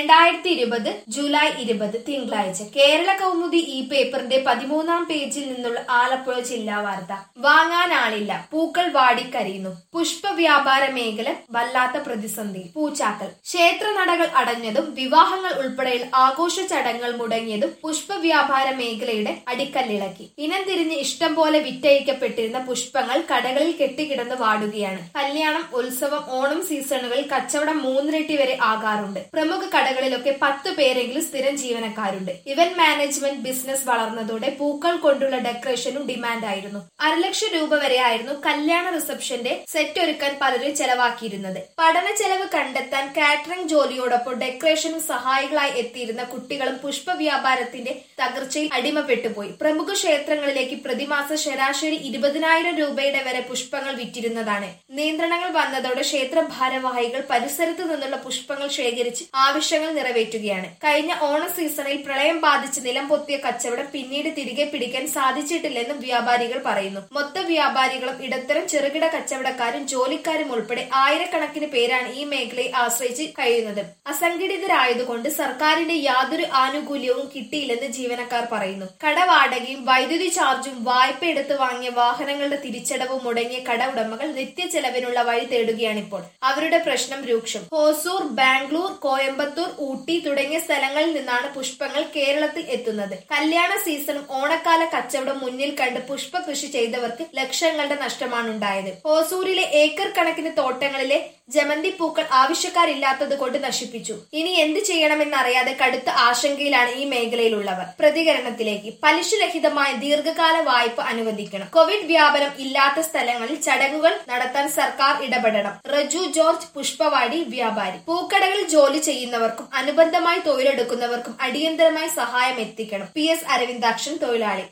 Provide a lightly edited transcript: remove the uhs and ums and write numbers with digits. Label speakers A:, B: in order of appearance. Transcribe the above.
A: 2020 July 20 തിങ്കളാഴ്ച കേരള കൗമുദി ഈ പേപ്പറിന്റെ 13-ാം പേജിൽ നിന്നുള്ള ആലപ്പുഴ ജില്ലാ വാർത്ത. വാങ്ങാനാളില്ല, പൂക്കൾ വാടിക്കരിയുന്നു. പുഷ്പ വ്യാപാര മേഖല വല്ലാത്ത പ്രതിസന്ധി. പൂച്ചാക്കൽ ക്ഷേത്രനടകൾ അടഞ്ഞതും വിവാഹങ്ങൾ ഉൾപ്പെടെയുള്ള ആഘോഷ ചടങ്ങുകൾ മുടങ്ങിയതും പുഷ്പ വ്യാപാര മേഖലയുടെ അടിക്കല്ലിളക്കി. ഇനം തിരിഞ്ഞ് ഇഷ്ടം പോലെ വിറ്റഴിക്കപ്പെട്ടിരുന്ന പുഷ്പങ്ങൾ കടകളിൽ കെട്ടിക്കിടന്ന് വാടുകയാണ്. കല്യാണം, ഉത്സവം, ഓണം സീസണുകളിൽ കച്ചവടം 3 ഇരട്ടി വരെ ആകാറുണ്ട്. പ്രമുഖ കടകളിലൊക്കെ 10 പേരെങ്കിലും സ്ഥിരം ജീവനക്കാരുണ്ട്. ഇവന്റ് മാനേജ്മെന്റ് ബിസിനസ് വളർന്നതോടെ പൂക്കൾ കൊണ്ടുള്ള ഡെക്കറേഷനും ഡിമാൻഡായിരുന്നു. 1.5 ലക്ഷം രൂപ വരെയായിരുന്നു കല്യാണ റിസപ്ഷന്റെ സെറ്റ് ഒരുക്കാൻ പലരും ചെലവാക്കിയിരുന്നത്. പഠന ചെലവ് കണ്ടെത്താൻ കാറ്ററിംഗ് ജോലിയോടൊപ്പം ഡെക്കറേഷനും സഹായികളായി എത്തിയിരുന്ന കുട്ടികളും പുഷ്പ വ്യാപാരത്തിന്റെ തകർച്ചയിൽ അടിമപ്പെട്ടുപോയി. പ്രമുഖ ക്ഷേത്രങ്ങളിലേക്ക് പ്രതിമാസം ശരാശരി 20,000 രൂപയുടെ വരെ പുഷ്പങ്ങൾ വിറ്റിരുന്നതാണ്. നിയന്ത്രണങ്ങൾ വന്നതോടെ ക്ഷേത്ര ഭാരവാഹികൾ പരിസരത്തു നിന്നുള്ള പുഷ്പങ്ങൾ ശേഖരിച്ച് ആവശ്യങ്ങൾ നിറവേറ്റുകയാണ്. കഴിഞ്ഞ ഓണ സീസണിൽ പ്രളയം ബാധിച്ച് നിലം പൊത്തിയ കച്ചവടം പിന്നീട് തിരികെ പിടിക്കാൻ സാധിച്ചിട്ടില്ലെന്നും വ്യാപാരികൾ പറയുന്നു. മൊത്ത വ്യാപാരികളും ഇടത്തരം ചെറുകിട കച്ചവടക്കാരും ജോലിക്കാരും ഉൾപ്പെടെ ആയിരക്കണക്കിന് പേരാണ് ഈ മേഖലയെ ആശ്രയിച്ച് കഴിയുന്നത്. അസംഘടിതരായതുകൊണ്ട് സർക്കാരിന്റെ യാതൊരു ആനുകൂല്യവും കിട്ടിയില്ലെന്ന് ജീവനക്കാർ പറയുന്നു. കടവാടകയും വൈദ്യുതി ചാർജും വായ്പ എടുത്ത് വാങ്ങിയ വാഹനങ്ങളുടെ തിരിച്ചടവും മുടങ്ങിയ കട ഉടമകൾ നിത്യ ചെലവിനുള്ള വഴി തേടുകയാണിപ്പോൾ. അവരുടെ പ്രശ്നം രൂക്ഷം. ഹോസൂർ, ബാംഗ്ലൂർ, കോയമ്പത്തൂർ, ഊട്ടി തുടങ്ങിയ സ്ഥലങ്ങളിൽ നിന്നാണ് പുഷ്പങ്ങൾ കേരളത്തിൽ എത്തുന്നത്. കല്യാണ സീസണും ഓണക്കാല കച്ചവടം മുന്നിൽ കണ്ട് പുഷ്പ കൃഷി ചെയ്തവർക്ക് ലക്ഷങ്ങളുടെ നഷ്ടമാണുണ്ടായത്. ഹോസൂരിലെ ഏക്കർ കണക്കിന് തോട്ടങ്ങളിലെ ജമന്തി പൂക്കൾ ആവശ്യക്കാരില്ലാത്തത് കൊണ്ട് നശിപ്പിച്ചു. ഇനി എന്ത് ചെയ്യണമെന്നറിയാതെ കടുത്ത ആശങ്കയിലാണ് ഈ മേഖലയിലുള്ളവർ. പ്രതികരണത്തിലേക്ക്. പലിശരഹിതമായ ദീർഘകാല വായ്പ അനുവദിക്കണം. കോവിഡ് വ്യാപനം ഇല്ലാത്ത സ്ഥലങ്ങളിൽ ചടങ്ങുകൾ നടത്താൻ സർക്കാർ ഇടപെടണം. റജു ജോർജ്, പുഷ്പവാടി വ്യാപാരി. പൂക്കടകളിൽ ജോലി ചെയ്യുന്നവർക്കും അനുബന്ധമായി തൊഴിലെടുക്കുന്നവർക്കും അടിയന്തരമായി സഹായം എത്തിക്കണം. PS അരവിന്ദാക്ഷൻ, തൊഴിലാളി.